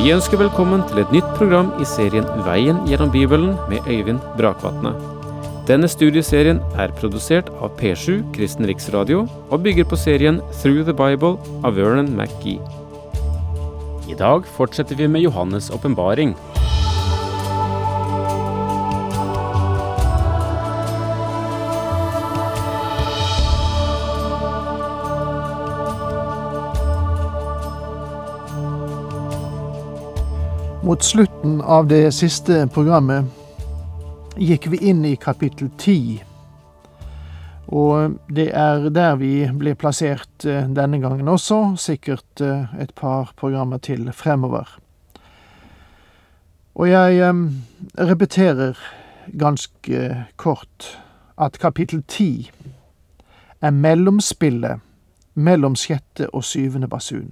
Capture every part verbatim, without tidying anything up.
Vi ønsker velkommen til et nytt program i serien Veien gjennom Bibelen med Øyvind Brakvatne. Denne studieserien er produsert av P sju Kristen Riksradio og bygger på serien Through the Bible av Vernon McGee. I dag fortsetter vi med Johannes åpenbaring. Mot slutten av det siste programmet gikk vi inn i kapittel ti, og det er der vi ble plassert denne gangen også, sikkert et par programmer til fremover. Og jeg eh, repeterer ganske kort at kapittel ti er mellomspillet mellom sjette og syvende basun.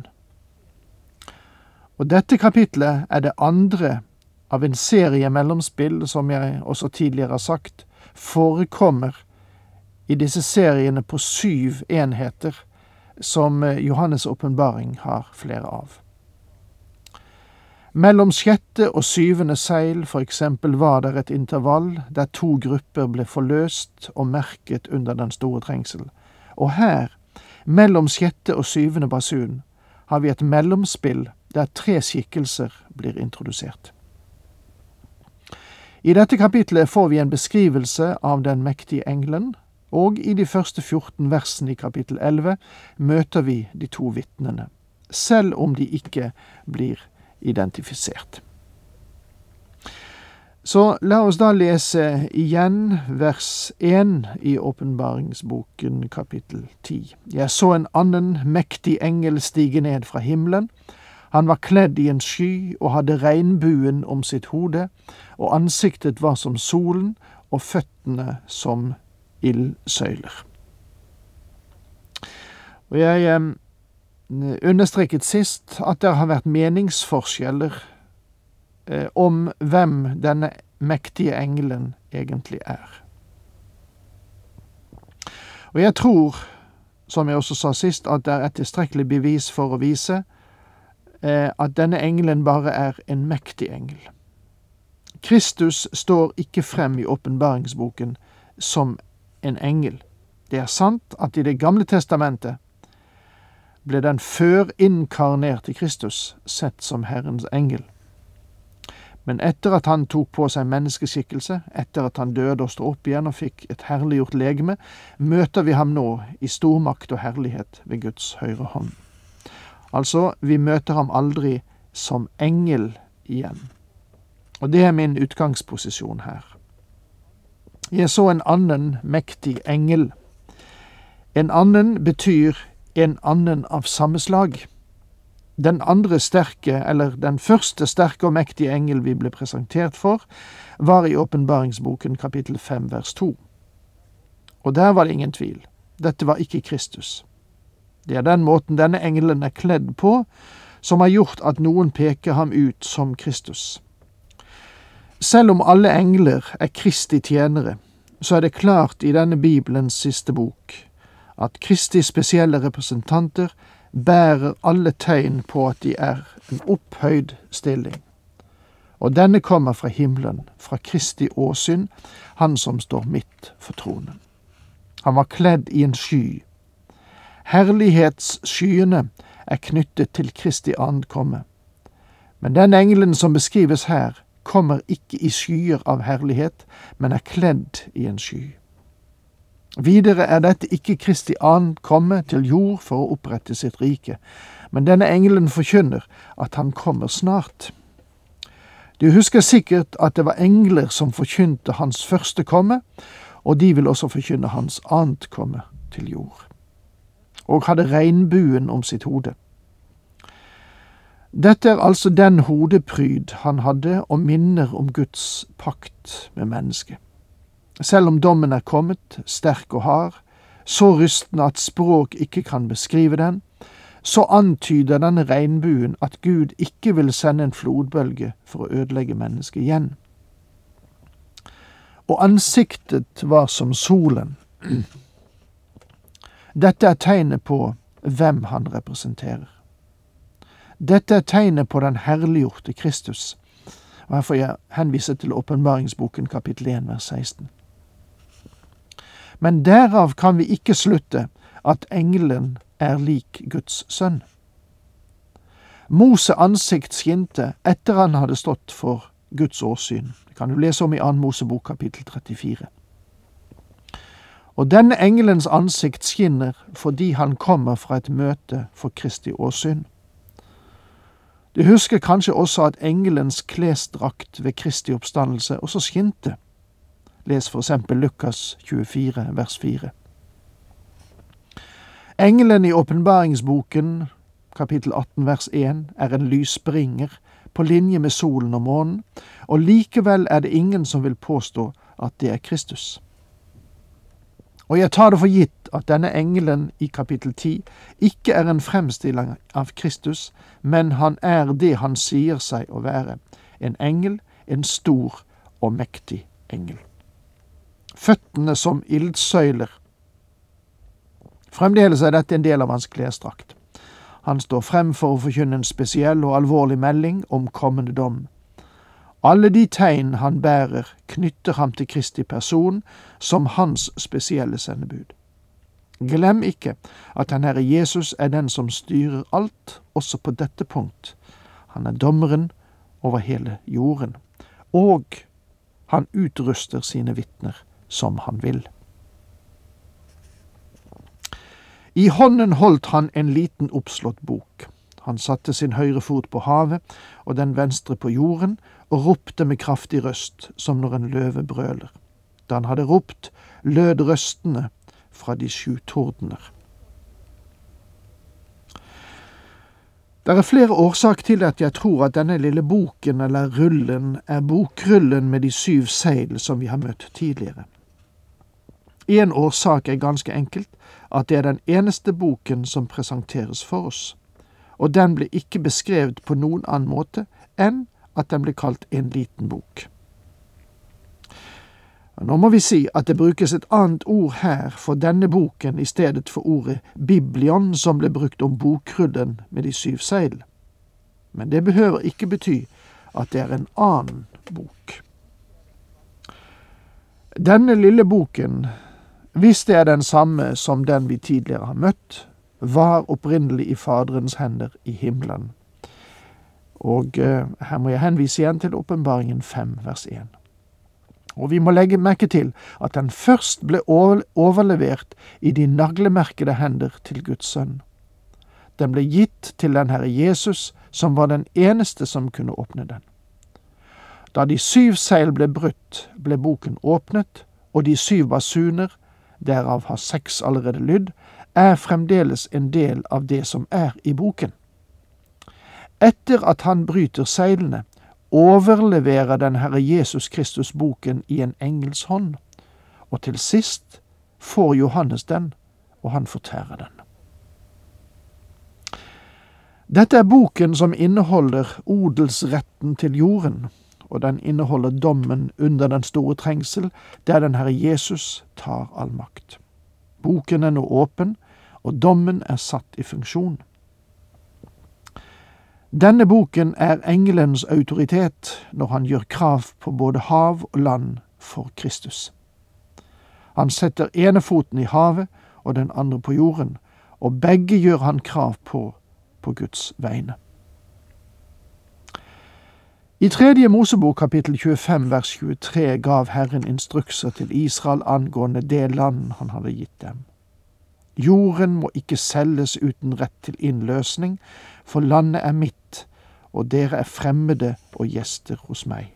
Og dette kapitlet er det andre av en serie mellomspill, som jeg også tidligere har sagt, forekommer i disse seriene på syv enheter, som Johannes åpenbaring har flere av. Mellom sjette og syvende seil, for eksempel, var det et intervall der to grupper ble forløst og merket under den store trengsel. Og her, mellom sjette og syvende basun, har vi et mellomspill der tre skikkelser blir introdusert. I dette kapitlet får vi en beskrivelse av den mektige engelen, og i de første fjorten versene i kapittel elleve møter vi de to vitnene, selv om de ikke blir identifisert. Så la oss da lese igjen vers én i åpenbaringsboken kapittel ti. Jeg så en annen mektig engel stige ned fra himmelen. Han var kledd i en sky og hadde regnbuen om sitt hode, og ansiktet var som solen og føttene som ildsøyler. Og jeg eh, understreket sist at det har vært meningsforskjeller eh, om hvem denne mektige engelen egentlig er. Og jeg tror, som jeg også sa sist, at det er et tilstrekkelig bevis for å vise at denne engelen bare er en mektig engel. Kristus står ikke frem i åpenbaringsboken som en engel. Det er sant at i det gamle testamentet ble den før inkarnerte Kristus sett som Herrens engel. Men etter at han tok på seg menneskeskikkelse, etter at han døde og stod opp igjen og fikk et herliggjort legeme, møter vi ham nå i stormakt og herlighet ved Guds høyre hånd. Altså, vi møter ham aldri som engel igjen. Og det er min utgangsposisjon her. Jeg så en annen mektig engel. En annen betyr en annen av samme slag. Den andre sterke, eller den første sterke og mektige engel vi ble presentert for, var i åpenbaringsboken kapittel fem vers to. Og der var det ingen tvil. Dette var ikke Kristus. Det er den måten denne engelen er kledd på, som har gjort at noen peker ham ut som Kristus. Selv om alle engler er Kristi tjenere, så er det klart i denne Bibelens siste bok at Kristi spesielle representanter bærer alle tegn på at de er en opphøyd stilling. Og denne kommer fra himmelen, fra Kristi åsyn, han som står midt for tronen. Han var kledd i en sky. Herlighetsskyene er knyttet til Kristi ankomme. Men den engelen som beskrives her, kommer ikke i skyer av herlighet, men er kledd i en sky. Videre er dette ikke Kristi ankomme til jord for å opprette sitt rike, men denne engelen forkynner at han kommer snart. Du husker sikkert at det var engler som forkynte hans første komme, og de vil også forkynne hans annet komme til jord. Og hadde regnbuen om sitt hode. Dette er altså den hodepryd han hadde og minner om Guds pakt med mennesket. Selv om dommen er kommet, sterk og hard, så rystende at språk ikke kan beskrive den, så antyder denne regnbuen at Gud ikke vil sende en flodbølge for å ødelegge mennesket igjen. Og ansiktet var som solen. Dette er tegnet på hvem han representerer. Dette er tegnet på den herliggjorte Kristus. Og her får jeg henvise til Åpenbaringsboken kapittel en vers seksten. Men derav kan vi ikke slutte at engelen er lik Guds sønn. Mose ansikt skinte etter han hadde stått for Guds åsyn. Det kan du lese om i Annen Mosebok kapittel trettifire. Og denne engelens ansikt skinner fordi han kommer fra et møte for Kristi åsyn. Du husker kanskje også at engelens klesdrakt ved Kristi oppstandelse også skinte. Les for eksempel Lukas tjuefire, vers fire. Engelen i Åpenbaringsboken, kapittel atten, vers en, er en lysbringer på linje med solen og månen, og likevel er det ingen som vil påstå at det er Kristus. Og jeg tar det for gitt at denne engelen i kapittel ti ikke er en fremstilling av Kristus, men han er det han sier seg å være, en engel, en stor og mektig engel. Føttene som ildsøyler. Fremdeles er dette en del av hans klesdrakt. Han står frem for å forkynne en spesiell og alvorlig melding om kommende dom. Alle de tegn han bærer knytter ham til Kristi person som hans spesielle sendebud. Glem ikke at den Herre Jesus er den som styrer alt, også på dette punkt. Han er dommeren over hele jorden, og han utruster sine vitner som han vil. I hånden holdt han en liten oppslått bok. Han satte sin høyre fot på havet og den venstre på jorden og ropte med kraftig røst, som når en løve brøler. Da han hadde ropt, lød røstene fra de sju tordener. Det er flere årsaker til at jeg tror at denne lille boken eller rullen er bokrullen med de syv seil som vi har møtt tidligere. En årsak er ganske enkelt at det er den eneste boken som presenteres for oss, og den ble ikke beskrevet på noen annen måte enn at den ble kalt en liten bok. Nå må vi si at det brukes et annet ord her for denne boken i stedet for ordet biblion som ble brukt om bokrullen med de syv seil. Men det behøver ikke bety at det er en annen bok. Denne lille boken, hvis det er den samme som den vi tidligere har møtt, var opprinnelig i Faderens hender i himmelen. Og eh, her må jeg henvise igjen til Åpenbaringen fem, vers en. Og vi må legge merke til at den først ble overlevert i de naglemerkede hender til Guds sønn. Den ble gitt til den Herre Jesus, som var den eneste som kunne åpne den. Da de syv seil ble brutt, ble boken åpnet, og de syv basuner, derav har seks allerede lydd, er fremdeles en del av det som er i boken. Etter at han bryter seilene, overleverer den Herre Jesus Kristus boken i en engels hånd, og til sist får Johannes den, og han fortærer den. Dette er boken som inneholder odelsretten til jorden, og den inneholder dommen under den store trengsel, der den Herre Jesus tar all makt. Boken er nå åpen, og dommen er satt i funksjon. Denne boken er engelens autoritet når han gjør krav på både hav og land for Kristus. Han setter ene foten i havet og den andre på jorden, og begge gjør han krav på på Guds vegne. I tredje Mosebok kapittel tjuefem vers tjuetre gav Herren instrukser til Israel angående det land han hadde gitt dem. Jorden må ikke selges uten rett til innløsning, for landet er mitt, og dere er fremmede og gjester hos meg.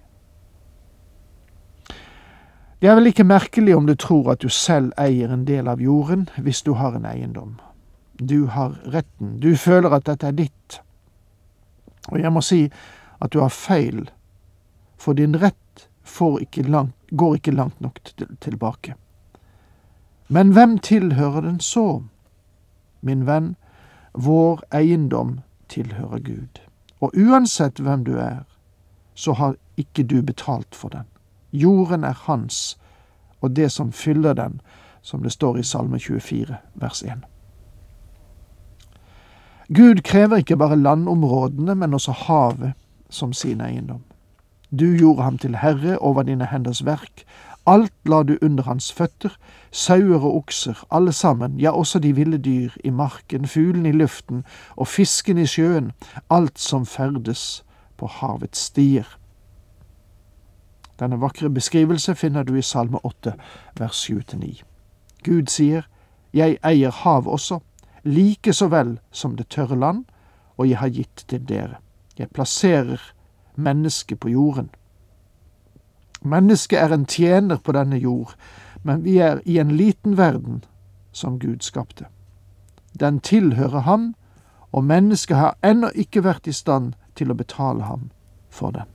Det er vel ikke merkelig om du tror at du selv eier en del av jorden hvis du har en eiendom. Du har retten, du føler at dette er ditt. Og jeg må si at du har feil, for din rett får ikke langt, går ikke langt nok til, tilbake. Men hvem tilhører den så? Min venn, vår eiendom tilhører Gud. Og uansett hvem du er, så har ikke du betalt for den. Jorden er hans, og det som fyller den, som det står i Salme tjuefire, vers en. Gud krever ikke bare landområdene, men også havet som sin eiendom. Du gjorde ham til herre over dine henders verk. Alt la du under hans føtter, sauer og okser, alle sammen, ja, også de ville dyr i marken, fuglen i luften og fisken i sjøen, alt som ferdes på havets stier. Denne vakre beskrivelse finner du i Salme åtte, vers sju til ni. Gud sier, jeg eier hav også, like så vel som det tørre land, og jeg har gitt til dere. Jeg plasserer mennesket på jorden. Mennesket er en tjener på denne jord, men vi er i en liten verden som Gud skapte. Den tilhører ham, og mennesket har ennå ikke vært i stand til å betale ham for den.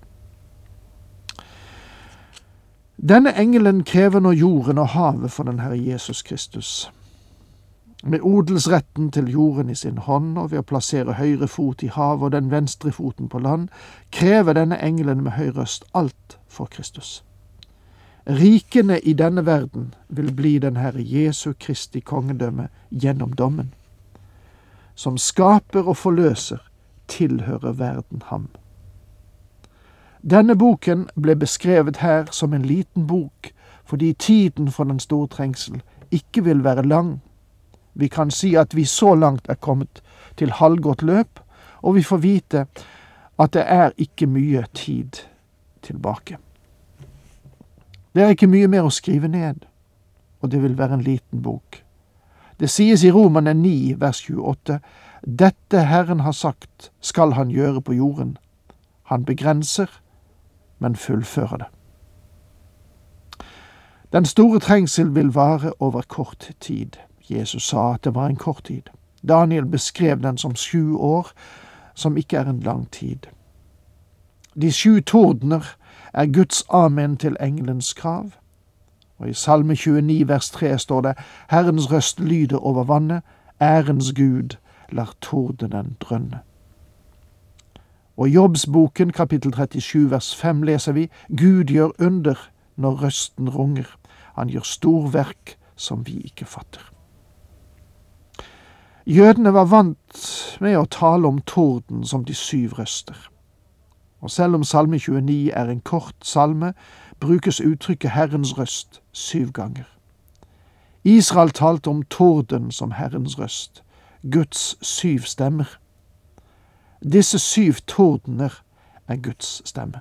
Denne engelen krever nå jorden og havet for den Herre Jesus Kristus. Med odelsretten til jorden i sin hånd, og ved å plassere høyre fot i hav og den venstre foten på land, krever denne engelen med høy røst alt for Kristus. Rikene i denne verden vil bli den Herre Jesu Kristi kongedømme gjennom dommen. Som skaper og forløser, tilhører verden ham. Denne boken ble beskrevet her som en liten bok, fordi tiden for den store trengsel ikke vil være lang. Vi kan si at vi så langt er kommet til halvgått løp, og vi får vite at det er ikke mye tid tilbake. Det er ikke mye mer å skrive ned, og det vil være en liten bok. Det sies i Romerne ni, vers tjueåtte, «Dette Herren har sagt, skal han gjøre på jorden. Han begrenser, men fullfører det.» Den store trengsel vil vare over kort tid. Jesus sa at det var en kort tid. Daniel beskrev den som sju år, som ikke er en lang tid. De sju tordener er Guds amen til engelens krav. Og i Salme tjueni, vers tre står det, Herrens røst lyder over vannet, ærens Gud lar tordenen drønne. Og i Jobbsboken, kapittel trettisju, vers fem, leser vi, Gud gjør under når røsten runger. Han gjør storverk som vi ikke fatter. Jødene var vant med å tale om torden som de syv røster. Og selv om Salme tjueni er en kort salme, brukes uttrykket Herrens røst syv ganger. Israel talte om torden som Herrens røst, Guds syv stemmer. Disse syv tordener er Guds stemme.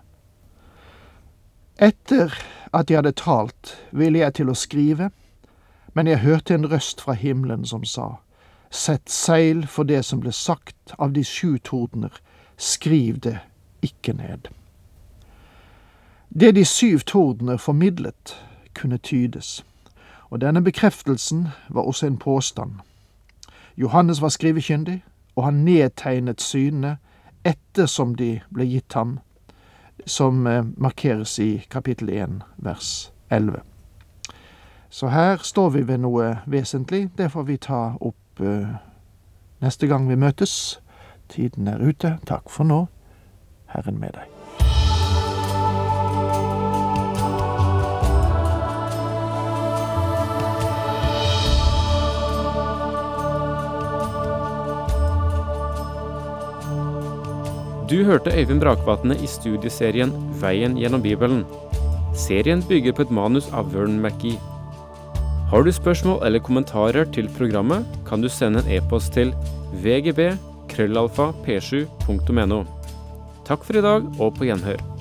Etter at jeg hadde talt, ville jeg til å skrive, men jeg hørte en røst fra himmelen som sa, Sett seil for det som ble sagt av de sju tordener, skriv det ikke ned. Det de syv tordener formidlet kunne tydes, og denne bekreftelsen var også en påstand. Johannes var skrivekyndig, og han nedtegnet synene ettersom de ble gitt ham, som markeres i kapittel en, vers elleve. Så her står vi ved noe vesentlig, det får vi ta opp neste gang vi møtes. Tiden er ute. Takk for nå. Herren med deg. Du hørte Øyvind Brakvatne i studieserien Veien gjennom Bibelen. Serien bygger på et manus av Vern McGee. Har du spørsmål eller kommentarer til programmet, kan du sende en e-post til v g b krøllalfa p sju punktum n o. Takk for i dag, og på gjenhør.